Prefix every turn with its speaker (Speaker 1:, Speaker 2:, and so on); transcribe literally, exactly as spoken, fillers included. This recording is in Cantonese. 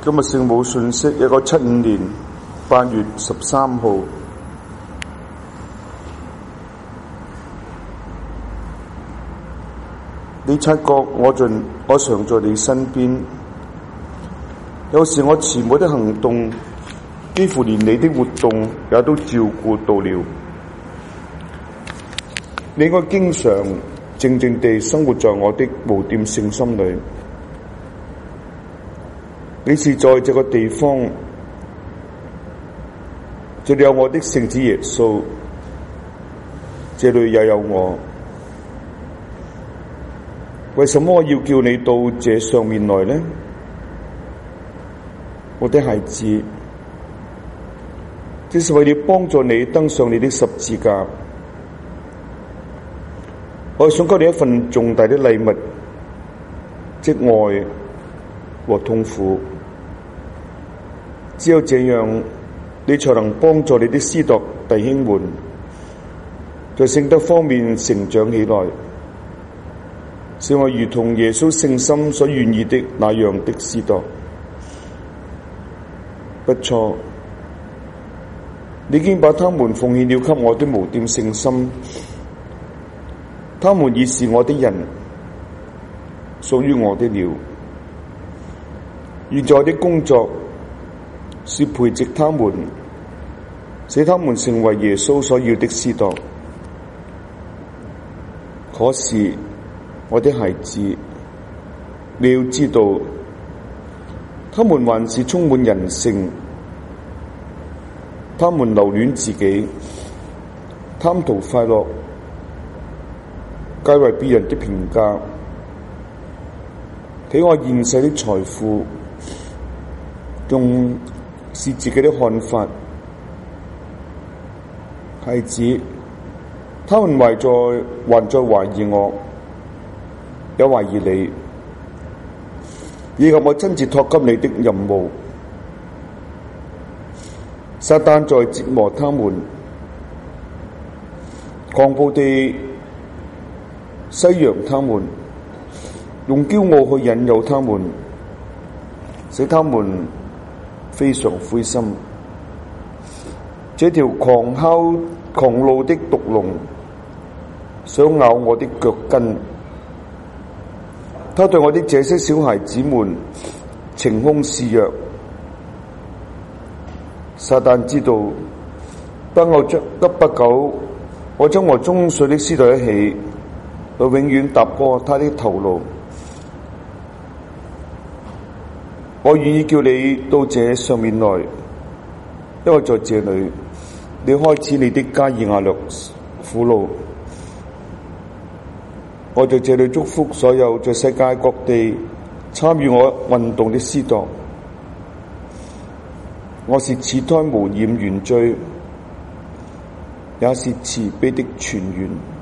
Speaker 1: 今日聖母信息，一九七五年八月十三號。你察覺我盡我常在你身邊，有時我遲暮的行動，幾乎連你的活動也都照顧到了。你應該經常靜靜地生活在我的無玷聖心裏。你是在這個地方，這裏有我的聖子耶穌，這裏也有我。為什麼我要叫你到這上面來呢？我的孩子，這是為了幫助你登上你的十字架。我想給你一份重大的禮物，即愛和痛苦。只有這樣，你才能幫助你的司鐸弟兄們在聖德方面成長起來，使我如同耶穌聖心所願意的那樣的司鐸。不錯，你已經把他們奉獻了給我的無玷聖心，他們已是我的人，屬於我的了。現在的工作是培植他們，使他們成為耶穌所要的司鐸。可是，我的孩子，你要知道，他們還是充滿人性，他們留戀自己，貪圖快樂，皆為別人的評價，喜愛現世的財富，重視自己的看法。孩子，他們還在還在懷疑我，也懷疑你，以及我親自託給你的任務。撒旦在折磨他們，狂暴地西揚他們，用驕傲去引誘他們，使他們非常灰心。這條狂哮狂怒的毒龍想咬我的腳跟，他對我的這些小孩子們逞凶肆虐。撒旦知道，不我將急不久，我將和中水的司鐸一起，我永遠踏過他的頭顱。我願意叫你到這上面來，因為在這裏，你開始你的加爾瓦略苦路。我在這裏祝福所有在世界各地參與我運動的司鐸。我是始胎無染原罪，也是慈悲的泉源。